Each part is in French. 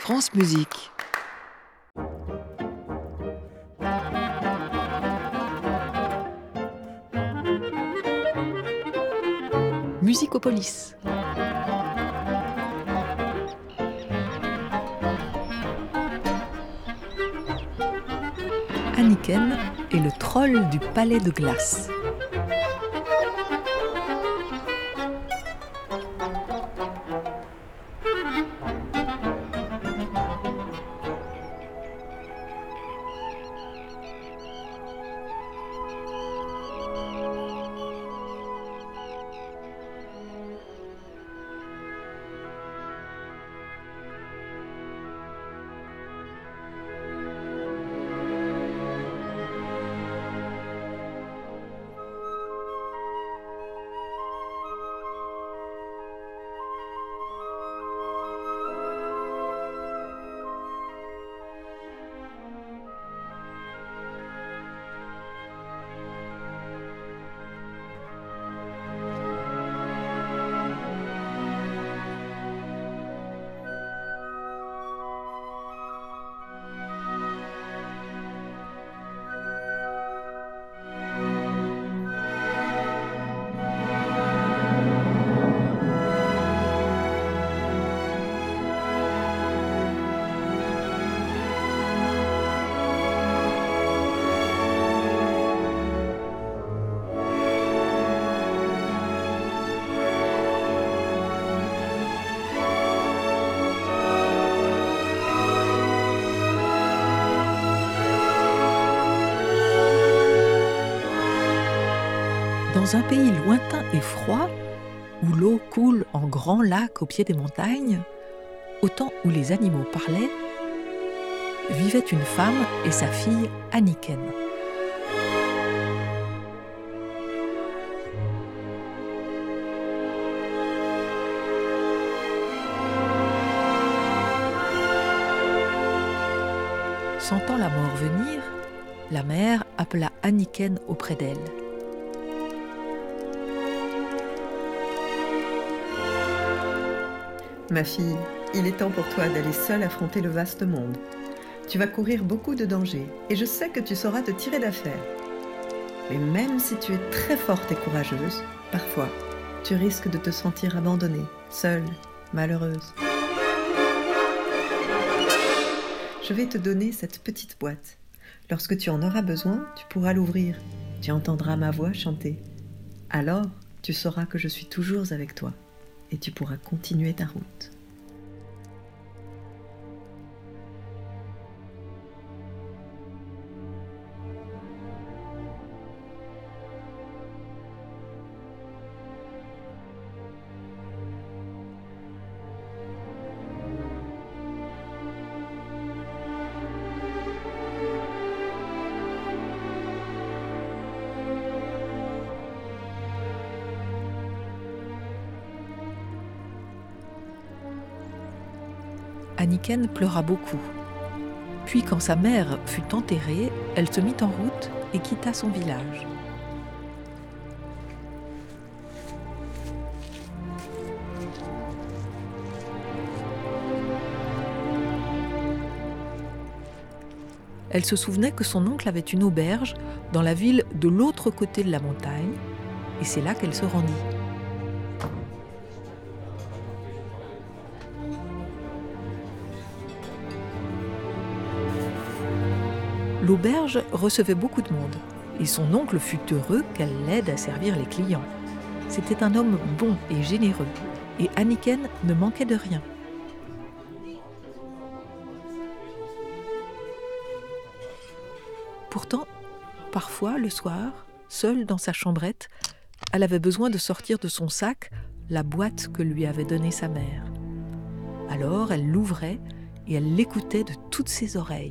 France Musique. Musicopolis. Anniken est le troll du palais de glace. Dans un pays lointain et froid, où l'eau coule en grands lacs au pied des montagnes, au temps où les animaux parlaient, vivait une femme et sa fille Anniken. Sentant la mort venir, la mère appela Anniken auprès d'elle. Ma fille, il est temps pour toi d'aller seule affronter le vaste monde. Tu vas courir beaucoup de dangers et je sais que tu sauras te tirer d'affaire. Mais même si tu es très forte et courageuse, parfois, tu risques de te sentir abandonnée, seule, malheureuse. Je vais te donner cette petite boîte. Lorsque tu en auras besoin, tu pourras l'ouvrir. Tu entendras ma voix chanter. Alors, tu sauras que je suis toujours avec toi. Et tu pourras continuer ta route. Anniken pleura beaucoup. Puis, quand sa mère fut enterrée, elle se mit en route et quitta son village. Elle se souvenait que son oncle avait une auberge dans la ville de l'autre côté de la montagne, et c'est là qu'elle se rendit. L'auberge recevait beaucoup de monde, et son oncle fut heureux qu'elle l'aide à servir les clients. C'était un homme bon et généreux, et Anniken ne manquait de rien. Pourtant, parfois, le soir, seule dans sa chambrette, elle avait besoin de sortir de son sac la boîte que lui avait donnée sa mère. Alors, elle l'ouvrait et elle l'écoutait de toutes ses oreilles.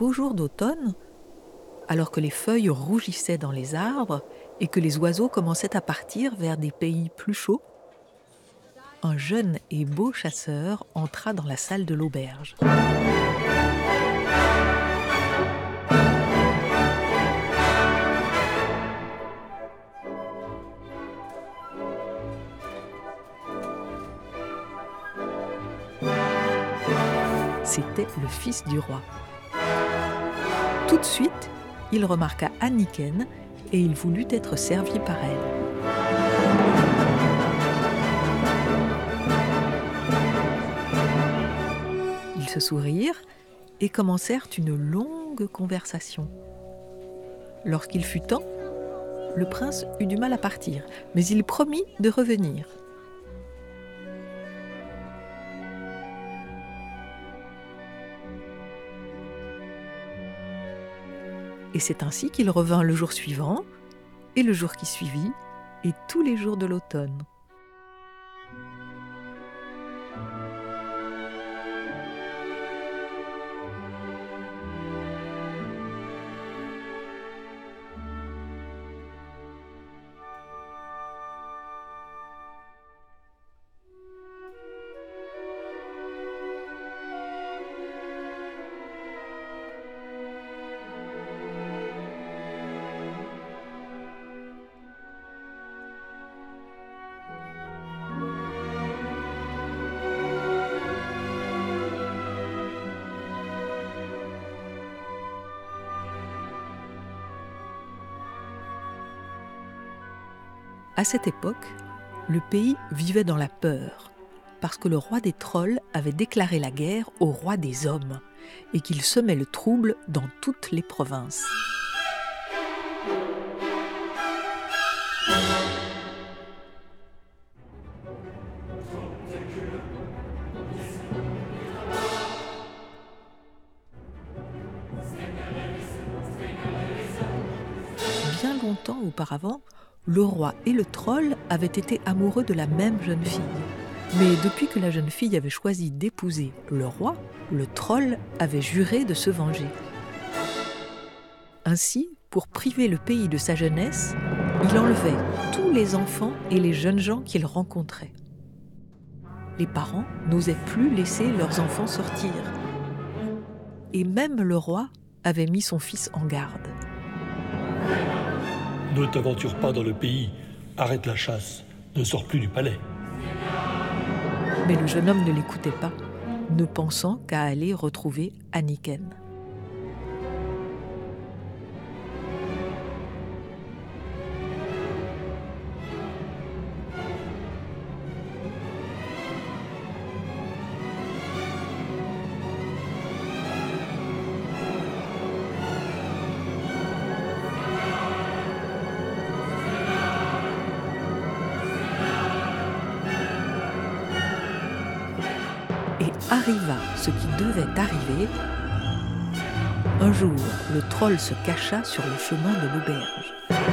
beau jour d'automne, alors que les feuilles rougissaient dans les arbres et que les oiseaux commençaient à partir vers des pays plus chauds, un jeune et beau chasseur entra dans la salle de l'auberge. C'était le fils du roi. Tout de suite, il remarqua Anniken et il voulut être servi par elle. Ils se sourirent et commencèrent une longue conversation. Lorsqu'il fut temps, le prince eut du mal à partir, mais il promit de revenir. Et c'est ainsi qu'il revint le jour suivant, et le jour qui suivit, et tous les jours de l'automne. À cette époque, le pays vivait dans la peur, parce que le roi des trolls avait déclaré la guerre au roi des hommes et qu'il semait le trouble dans toutes les provinces. Bien longtemps auparavant, le roi et le troll avaient été amoureux de la même jeune fille. Mais depuis que la jeune fille avait choisi d'épouser le roi, le troll avait juré de se venger. Ainsi, pour priver le pays de sa jeunesse, il enlevait tous les enfants et les jeunes gens qu'il rencontrait. Les parents n'osaient plus laisser leurs enfants sortir. Et même le roi avait mis son fils en garde. Ne t'aventure pas dans le pays, arrête la chasse, ne sors plus du palais. Mais le jeune homme ne l'écoutait pas, ne pensant qu'à aller retrouver Anniken. Et arriva ce qui devait arriver. Un jour, le troll se cacha sur le chemin de l'auberge.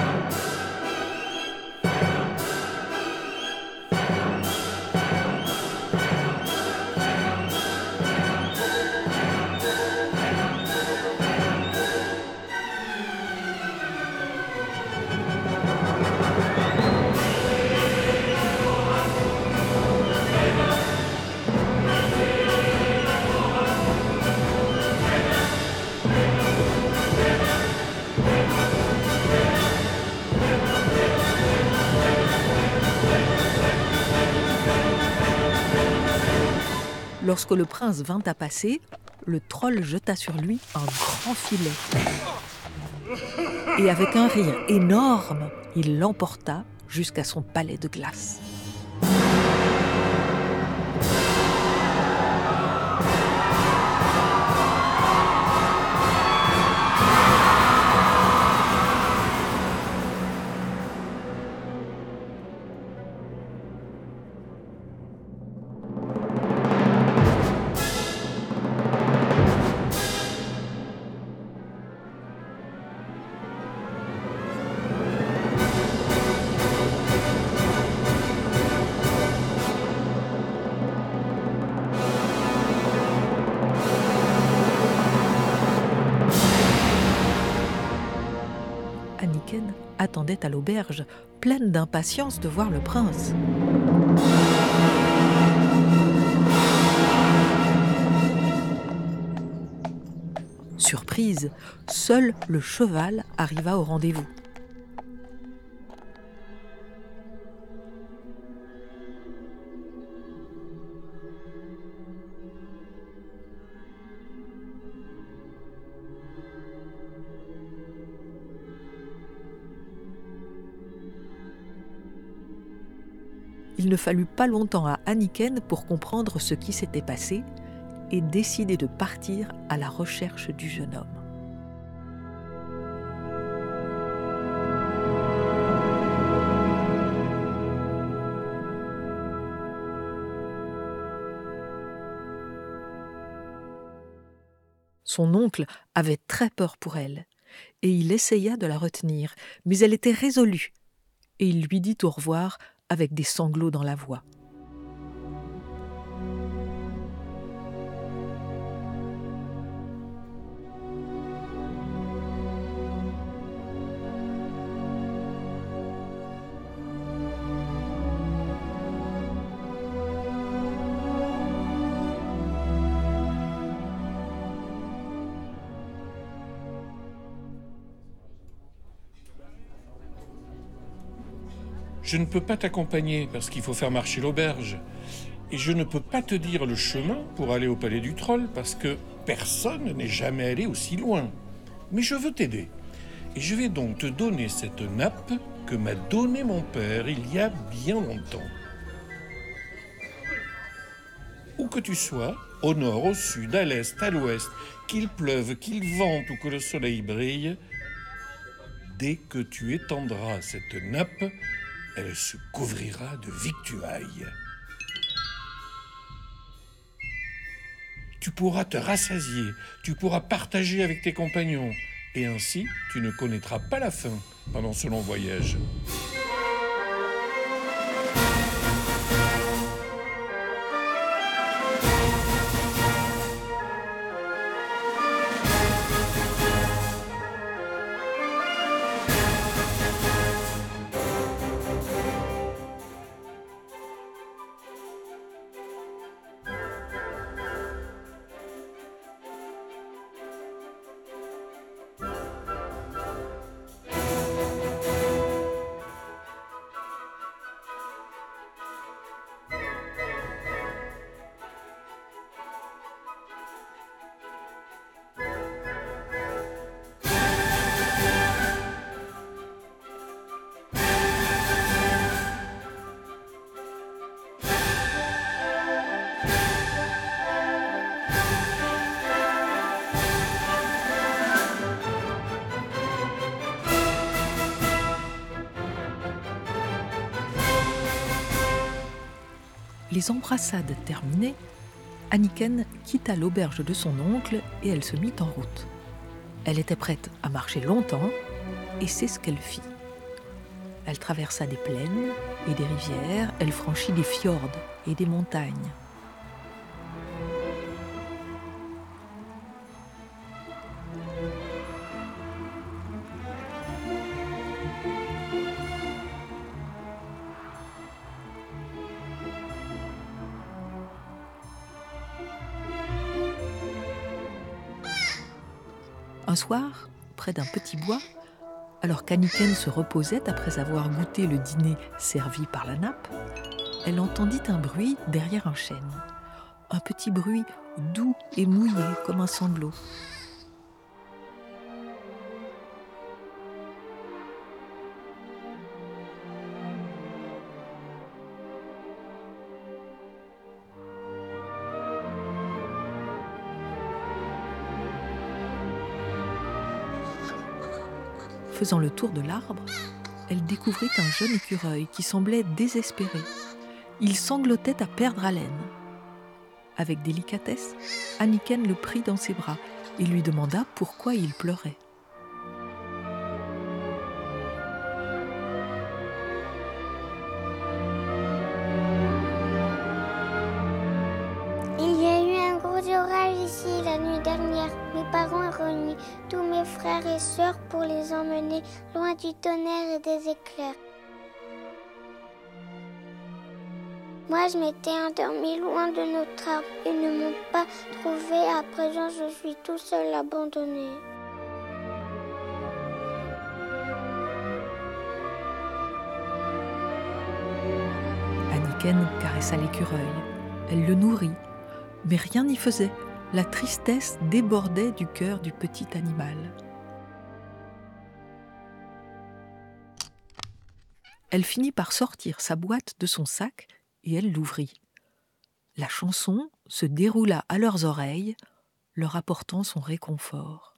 Lorsque le prince vint à passer, le troll jeta sur lui un grand filet. Et avec un rire énorme, il l'emporta jusqu'à son palais de glace. Anniken attendait à l'auberge, pleine d'impatience de voir le prince. Surprise, seul le cheval arriva au rendez-vous. Il ne fallut pas longtemps à Anniken pour comprendre ce qui s'était passé et décider de partir à la recherche du jeune homme. Son oncle avait très peur pour elle, et il essaya de la retenir, mais elle était résolue, et il lui dit au revoir avec des sanglots dans la voix. Je ne peux pas t'accompagner parce qu'il faut faire marcher l'auberge. Et je ne peux pas te dire le chemin pour aller au palais du troll parce que personne n'est jamais allé aussi loin. Mais je veux t'aider. Et je vais donc te donner cette nappe que m'a donnée mon père il y a bien longtemps. Où que tu sois, au nord, au sud, à l'est, à l'ouest, qu'il pleuve, qu'il vente ou que le soleil brille, dès que tu étendras cette nappe, elle se couvrira de victuailles. Tu pourras te rassasier, tu pourras partager avec tes compagnons, et ainsi tu ne connaîtras pas la faim pendant ce long voyage. Les embrassades terminées, Anniken quitta l'auberge de son oncle et elle se mit en route. Elle était prête à marcher longtemps et c'est ce qu'elle fit. Elle traversa des plaines et des rivières, elle franchit des fjords et des montagnes. Un soir, près d'un petit bois, alors qu'Anniken se reposait après avoir goûté le dîner servi par la nappe, elle entendit un bruit derrière un chêne. Un petit bruit doux et mouillé comme un sanglot. Faisant le tour de l'arbre, elle découvrit un jeune écureuil qui semblait désespéré. Il sanglotait à perdre haleine. Avec délicatesse, Anniken le prit dans ses bras et lui demanda pourquoi il pleurait. Il y a eu un gros orage ici la nuit dernière. Mes parents ont réuni tous mes frères et sœurs pour les emmener loin du tonnerre et des éclairs. Moi, je m'étais endormie loin de notre arbre. Ils ne m'ont pas trouvée. À présent, je suis tout seul abandonné. Anniken caressa l'écureuil. Elle le nourrit, mais rien n'y faisait. La tristesse débordait du cœur du petit animal. Elle finit par sortir sa boîte de son sac et elle l'ouvrit. La chanson se déroula à leurs oreilles, leur apportant son réconfort.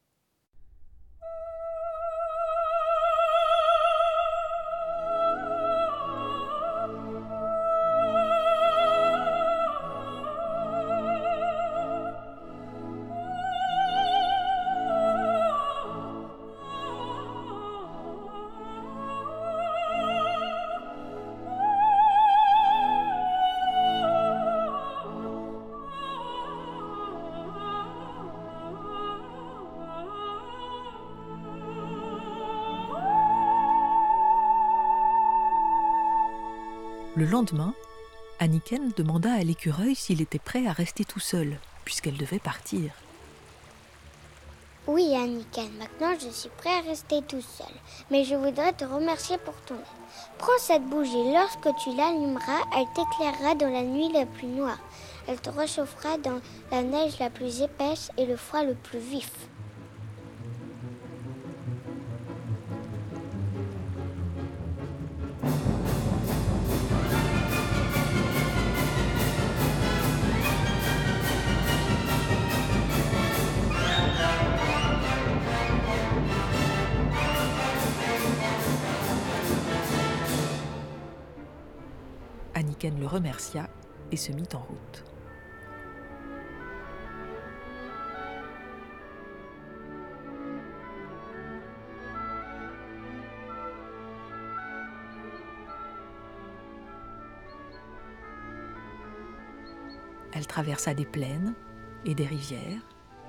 Le lendemain, Anniken demanda à l'écureuil s'il était prêt à rester tout seul, puisqu'elle devait partir. Oui, Anniken, maintenant je suis prêt à rester tout seul. Mais je voudrais te remercier pour ton aide. Prends cette bougie. Lorsque tu l'allumeras, elle t'éclairera dans la nuit la plus noire. Elle te réchauffera dans la neige la plus épaisse et le froid le plus vif. Anniken le remercia et se mit en route. Elle traversa des plaines et des rivières.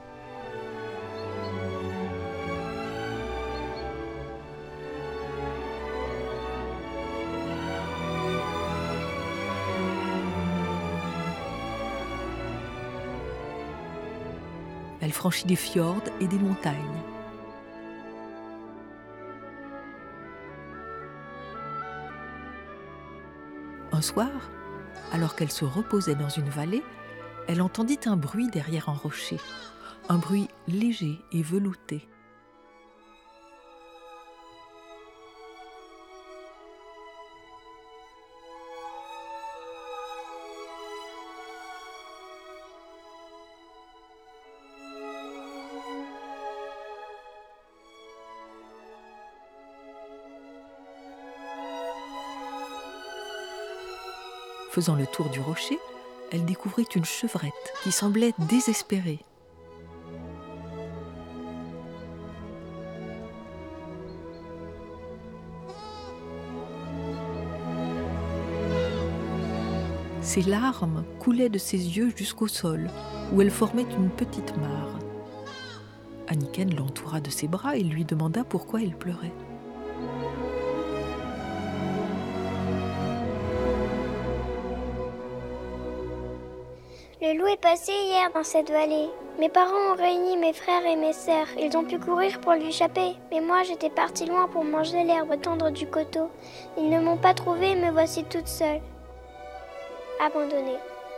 Elle franchit des fjords et des montagnes. Un soir, alors qu'elle se reposait dans une vallée, elle entendit un bruit derrière un rocher, un bruit léger et velouté. Faisant le tour du rocher, elle découvrit une chevrette qui semblait désespérée. Ses larmes coulaient de ses yeux jusqu'au sol, où elle formait une petite mare. Anniken l'entoura de ses bras et lui demanda pourquoi elle pleurait. Le loup est passé hier dans cette vallée. Mes parents ont réuni mes frères et mes sœurs. Ils ont pu courir pour lui échapper. Mais moi, j'étais partie loin pour manger l'herbe tendre du coteau. Ils ne m'ont pas trouvée et me voici toute seule. Abandonnée.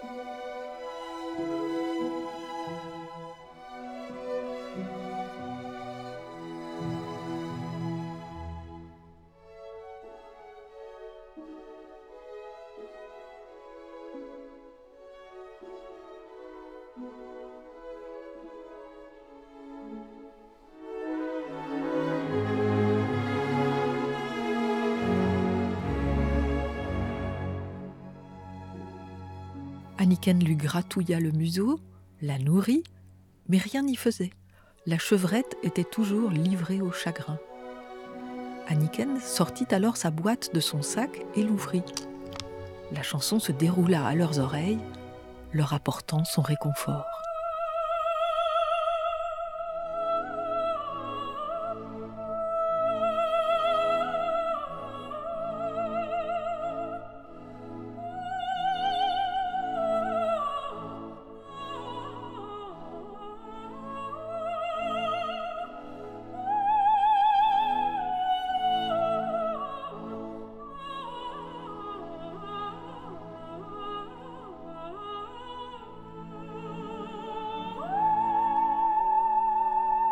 Anniken lui gratouilla le museau, la nourrit, mais rien n'y faisait. La chevrette était toujours livrée au chagrin. Anniken sortit alors sa boîte de son sac et l'ouvrit. La chanson se déroula à leurs oreilles, leur apportant son réconfort.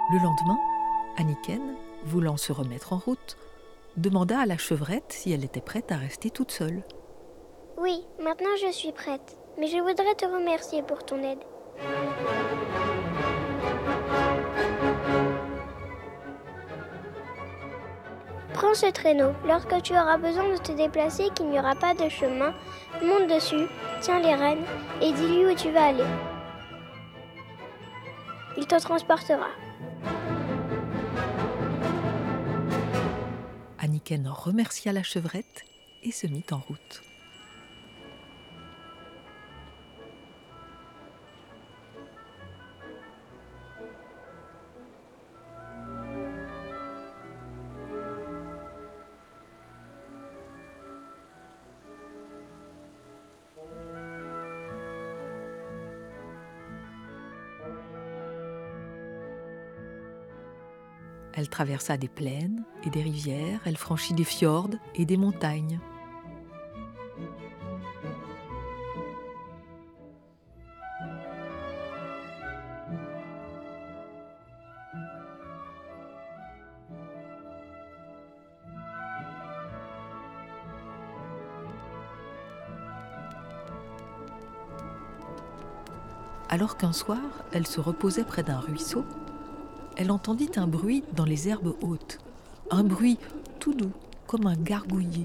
Le lendemain, Anniken, voulant se remettre en route, demanda à la chevrette si elle était prête à rester toute seule. Oui, maintenant je suis prête. Mais je voudrais te remercier pour ton aide. Prends ce traîneau. Lorsque tu auras besoin de te déplacer et qu'il n'y aura pas de chemin, monte dessus, tiens les rênes et dis-lui où tu vas aller. Il te transportera. Anniken remercia la chevrette et se mit en route. Elle traversa des plaines et des rivières, elle franchit des fjords et des montagnes. Alors qu'un soir, elle se reposait près d'un ruisseau, elle entendit un bruit dans les herbes hautes, un bruit tout doux, comme un gargouillis.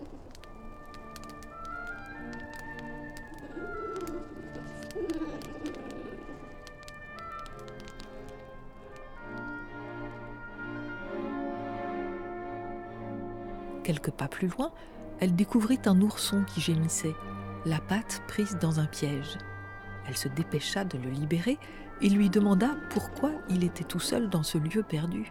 Quelques pas plus loin, elle découvrit un ourson qui gémissait, la patte prise dans un piège. Elle se dépêcha de le libérer et lui demanda pourquoi il était tout seul dans ce lieu perdu.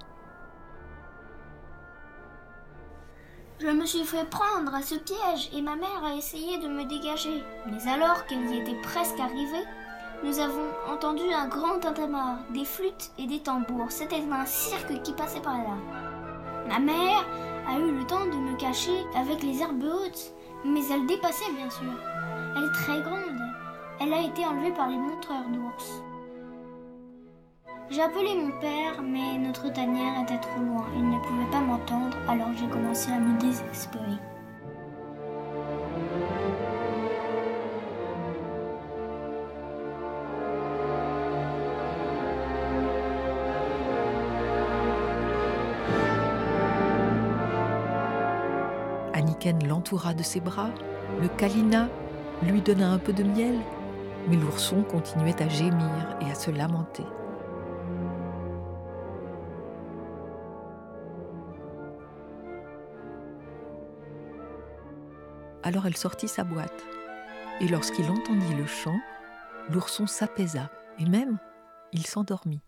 Je me suis fait prendre à ce piège et ma mère a essayé de me dégager. Mais alors qu'elle y était presque arrivée, nous avons entendu un grand tintamarre, des flûtes et des tambours. C'était un cirque qui passait par là. Ma mère a eu le temps de me cacher avec les herbes hautes, mais elle dépassait bien sûr. Elle est très grande. Elle a été enlevée par les montreurs d'ours. J'ai appelé mon père, mais notre tanière était trop loin. Il ne pouvait pas m'entendre, alors j'ai commencé à me désespérer. Anniken l'entoura de ses bras, le câlina, lui donna un peu de miel, mais l'ourson continuait à gémir et à se lamenter. Alors elle sortit sa boîte, et lorsqu'il entendit le chant, l'ourson s'apaisa, et même, il s'endormit.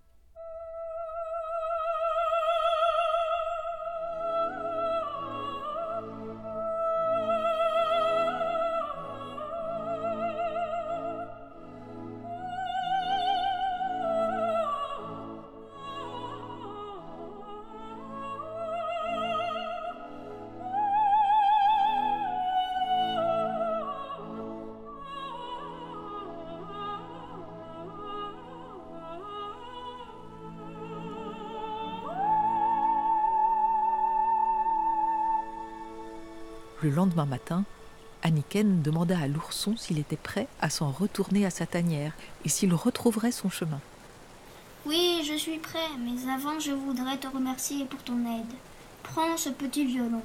Le lendemain matin, Anniken demanda à l'ourson s'il était prêt à s'en retourner à sa tanière et s'il retrouverait son chemin. Oui, je suis prêt, mais avant je voudrais te remercier pour ton aide. Prends ce petit violon.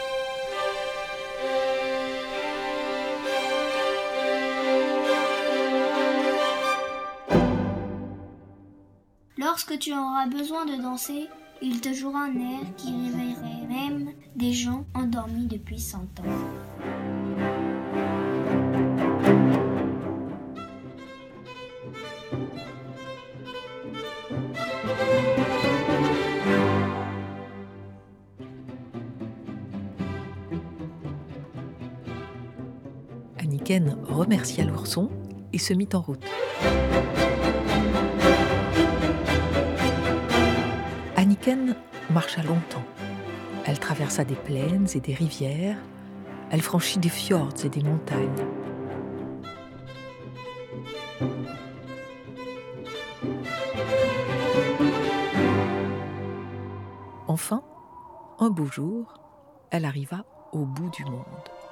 Lorsque tu auras besoin de danser, il te jouera un air qui réveillerait même des gens endormis depuis 100 ans. Anniken remercia l'ourson et se mit en route. Anniken marcha longtemps. Elle traversa des plaines et des rivières. Elle franchit des fjords et des montagnes. Enfin, un beau jour, elle arriva au bout du monde.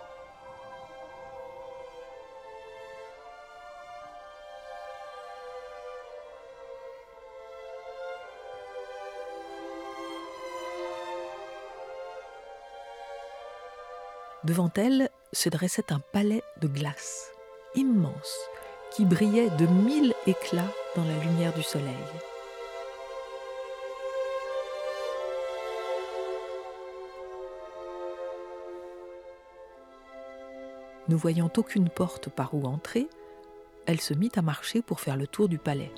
Devant elle se dressait un palais de glace, immense, qui brillait de 1000 éclats dans la lumière du soleil. Ne voyant aucune porte par où entrer, elle se mit à marcher pour faire le tour du palais.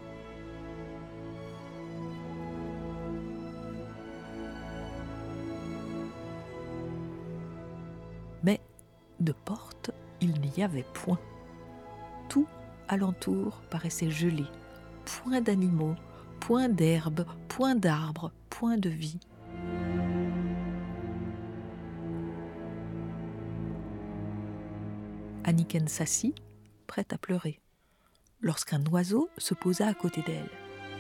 Mais de porte, il n'y avait point. Tout alentour paraissait gelé, point d'animaux, point d'herbes, point d'arbres, point de vie. Anniken s'assit, prête à pleurer, lorsqu'un oiseau se posa à côté d'elle.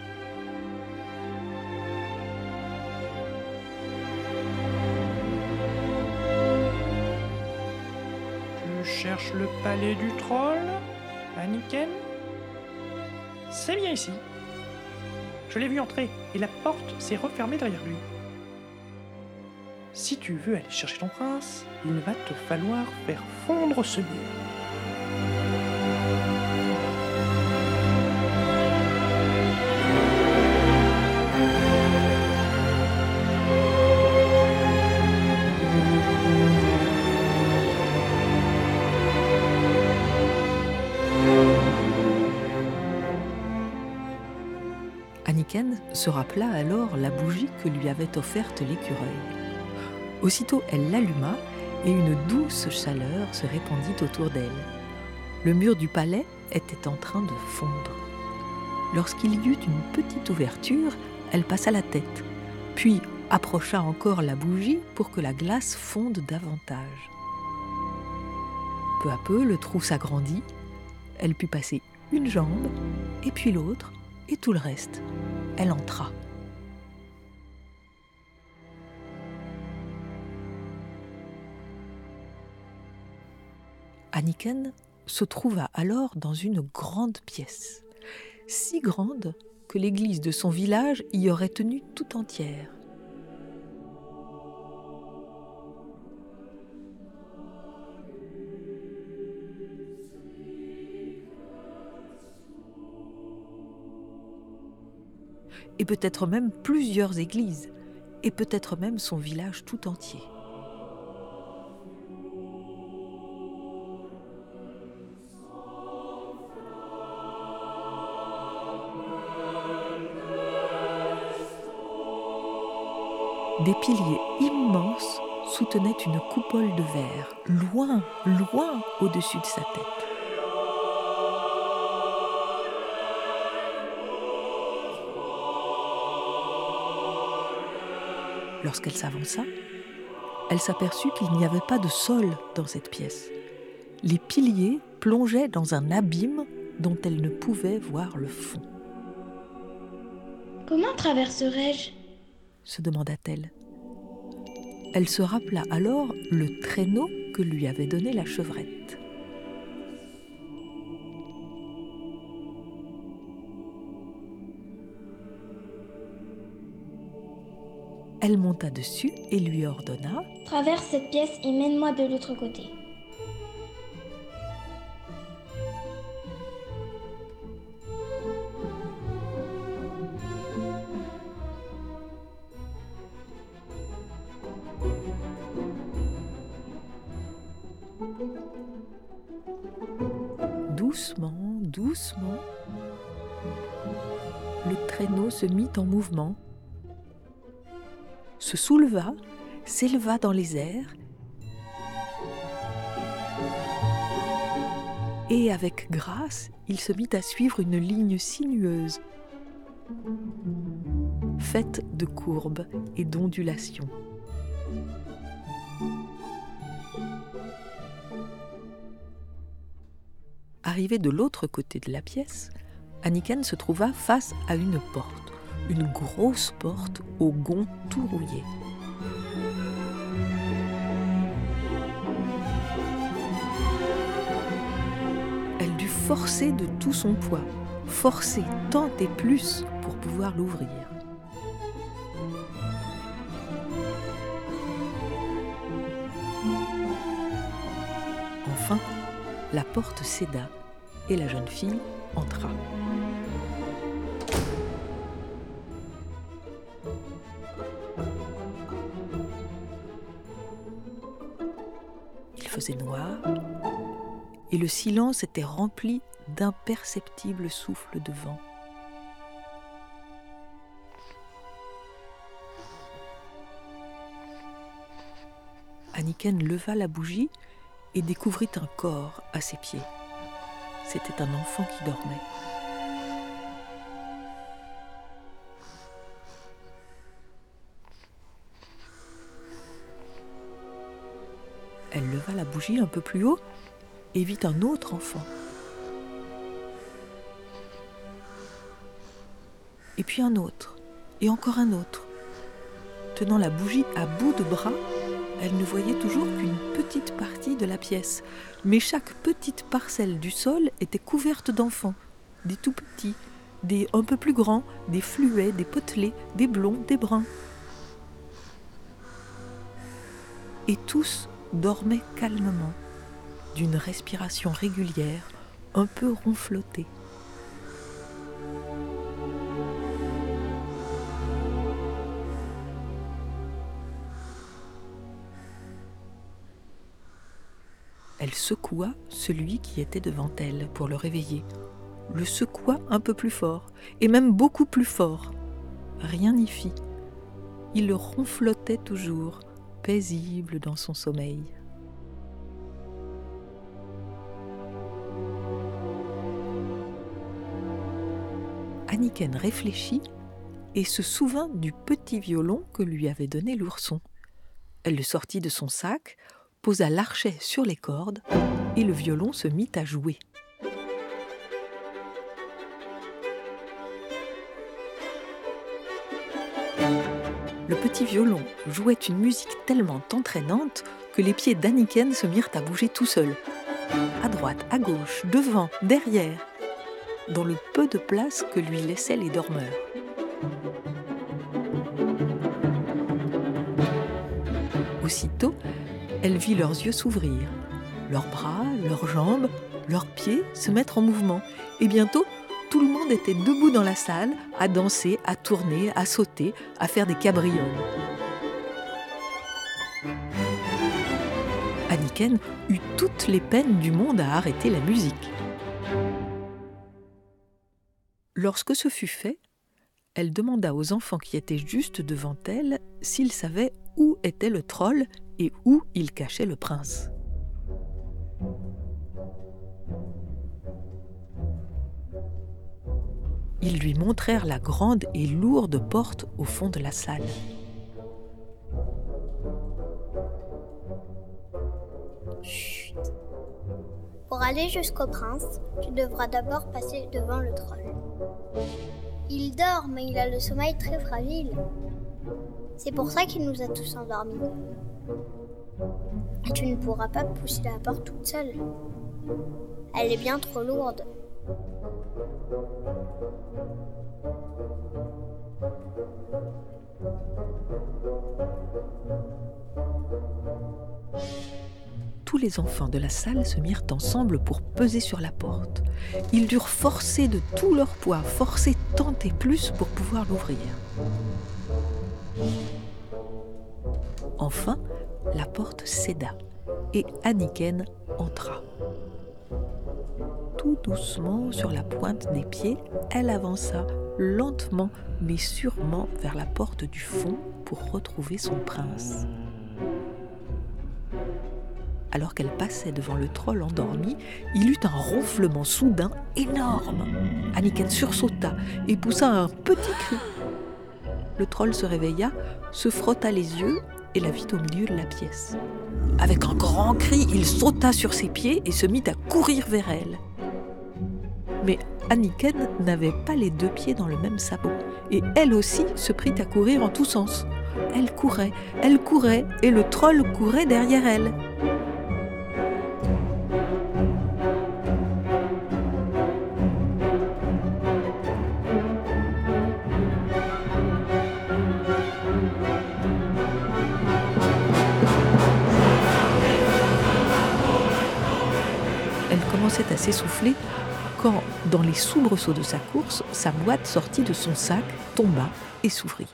Tu cherches le palais du troll, Anniken ? C'est bien ici. Je l'ai vu entrer et la porte s'est refermée derrière lui. Si tu veux aller chercher ton prince, il va te falloir faire fondre ce mur. Anniken se rappela alors la bougie que lui avait offerte l'écureuil. Aussitôt, elle l'alluma et une douce chaleur se répandit autour d'elle. Le mur du palais était en train de fondre. Lorsqu'il y eut une petite ouverture, elle passa la tête, puis approcha encore la bougie pour que la glace fonde davantage. Peu à peu, le trou s'agrandit. Elle put passer une jambe, et puis l'autre, et tout le reste. Elle entra. Anniken se trouva alors dans une grande pièce, si grande que l'église de son village y aurait tenu tout entière. Et peut-être même plusieurs églises, et peut-être même son village tout entier. Des piliers immenses soutenaient une coupole de verre, loin, loin au-dessus de sa tête. Lorsqu'elle s'avança, elle s'aperçut qu'il n'y avait pas de sol dans cette pièce. Les piliers plongeaient dans un abîme dont elle ne pouvait voir le fond. « Comment traverserai-je » se demanda-t-elle. Elle se rappela alors le traîneau que lui avait donné la chevrette. Elle monta dessus et lui ordonna « Traverse cette pièce et mène-moi de l'autre côté. » Doucement, doucement, le traîneau se mit en mouvement, se souleva, s'éleva dans les airs et avec grâce, il se mit à suivre une ligne sinueuse, faite de courbes et d'ondulations. Arrivée de l'autre côté de la pièce, Anniken se trouva face à une porte, une grosse porte au gonds tout rouillé. Elle dut forcer de tout son poids, forcer tant et plus pour pouvoir l'ouvrir. Enfin, la porte céda et la jeune fille entra. Il faisait noir et le silence était rempli d'imperceptibles souffles de vent. Anniken leva la bougie et découvrit un corps à ses pieds. C'était un enfant qui dormait. Elle leva la bougie un peu plus haut et vit un autre enfant. Et puis un autre, et encore un autre. Tenant la bougie à bout de bras, elle ne voyait toujours qu'une petite partie de la pièce. Mais chaque petite parcelle du sol était couverte d'enfants, des tout petits, des un peu plus grands, des fluets, des potelés, des blonds, des bruns. Et tous dormaient calmement, d'une respiration régulière, un peu ronflotée. Elle secoua celui qui était devant elle pour le réveiller, le secoua un peu plus fort, et même beaucoup plus fort. Rien n'y fit. Il ronflotait toujours, paisible dans son sommeil. Anniken réfléchit et se souvint du petit violon que lui avait donné l'ourson. Elle le sortit de son sac, posa l'archet sur les cordes et le violon se mit à jouer. Le petit violon jouait une musique tellement entraînante que les pieds d'Anniken se mirent à bouger tout seuls. À droite, à gauche, devant, derrière, dans le peu de place que lui laissaient les dormeurs. Aussitôt, elle vit leurs yeux s'ouvrir, leurs bras, leurs jambes, leurs pieds se mettre en mouvement. Et bientôt, tout le monde était debout dans la salle, à danser, à tourner, à sauter, à faire des cabrioles. Anniken eut toutes les peines du monde à arrêter la musique. Lorsque ce fut fait, elle demanda aux enfants qui étaient juste devant elle s'ils savaient où était le troll et où il cachait le prince. Ils lui montrèrent la grande et lourde porte au fond de la salle. Chut. Pour aller jusqu'au prince, tu devras d'abord passer devant le troll. Il dort, mais il a le sommeil très fragile. C'est pour ça qu'il nous a tous endormis. Et tu ne pourras pas pousser la porte toute seule. Elle est bien trop lourde. Tous les enfants de la salle se mirent ensemble pour peser sur la porte. Ils durent forcer de tout leur poids, forcer tant et plus pour pouvoir l'ouvrir. Enfin, la porte céda et Anniken entra. Tout doucement, sur la pointe des pieds, elle avança lentement mais sûrement vers la porte du fond pour retrouver son prince. Alors qu'elle passait devant le troll endormi, il eut un ronflement soudain énorme. Anniken sursauta et poussa un petit cri. Le troll se réveilla, se frotta les yeux et la vit au milieu de la pièce. Avec un grand cri, il sauta sur ses pieds et se mit à courir vers elle. Mais Anniken n'avait pas les 2 pieds dans le même sabot, et elle aussi se prit à courir en tous sens. Elle courait, et le troll courait derrière elle. Elle commençait à s'essouffler quand, dans les soubresauts de sa course, sa boîte sortit de son sac, tomba et s'ouvrit.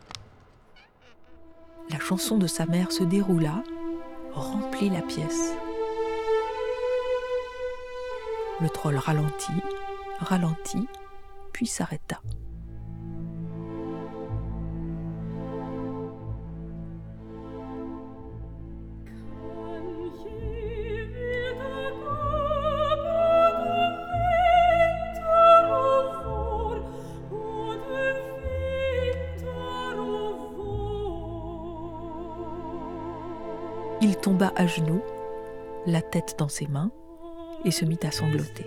La chanson de sa mère se déroula, remplit la pièce. Le troll ralentit, puis s'arrêta. Il tomba à genoux, la tête dans ses mains, et se mit à sangloter.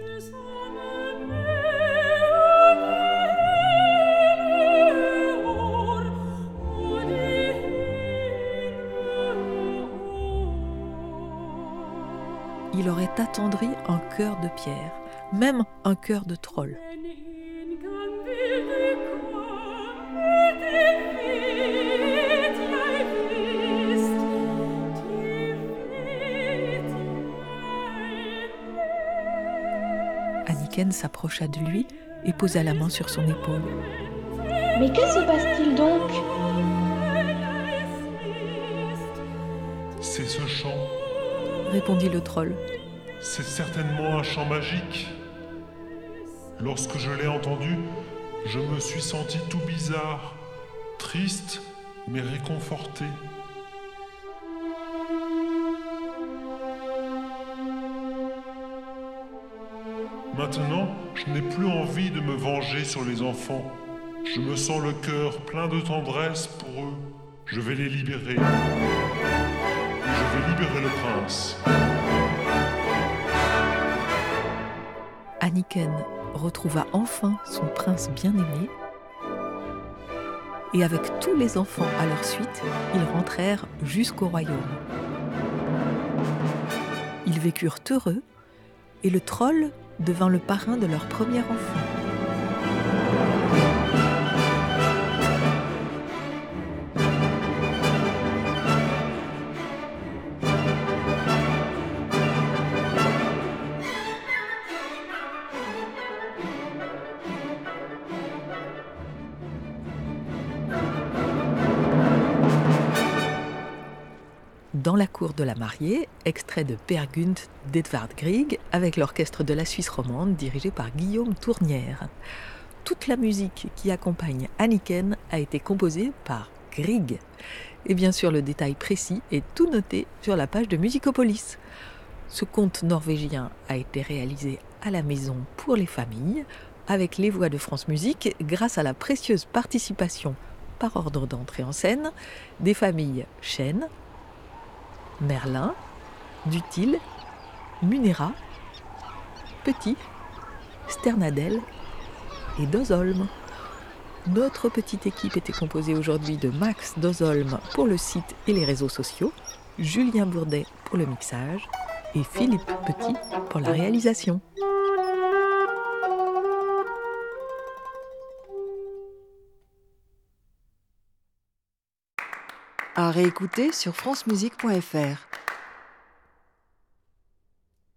Il aurait attendri un cœur de pierre, même un cœur de troll. Anniken s'approcha de lui et posa la main sur son épaule. « Mais que se passe-t-il donc ?» C'est ce chant, répondit le troll. C'est certainement un chant magique. Lorsque je l'ai entendu, je me suis senti tout bizarre, triste mais réconforté. Maintenant, je n'ai plus envie de me venger sur les enfants. Je me sens le cœur plein de tendresse pour eux. Je vais les libérer. Je vais libérer le prince. Anniken retrouva enfin son prince bien-aimé, et avec tous les enfants à leur suite, ils rentrèrent jusqu'au royaume. Ils vécurent heureux, et le troll devint le parrain de leur premier enfant. Dans la cour de la mariée, extrait de Peer Gynt d'Edvard Grieg avec l'orchestre de la Suisse romande dirigé par Guillaume Tournière. Toute la musique qui accompagne Anniken a été composée par Grieg. Et bien sûr, le détail précis est tout noté sur la page de Musicopolis. Ce conte norvégien a été réalisé à la maison pour les familles avec les voix de France Musique grâce à la précieuse participation par ordre d'entrée en scène des familles Chêne, Merlin, Dutil, Munera, Petit, Sternadel et Dozholm. Notre petite équipe était composée aujourd'hui de Max Dozholm pour le site et les réseaux sociaux, Julien Bourdet pour le mixage et Philippe Petit pour la réalisation. À réécouter sur francemusique.fr.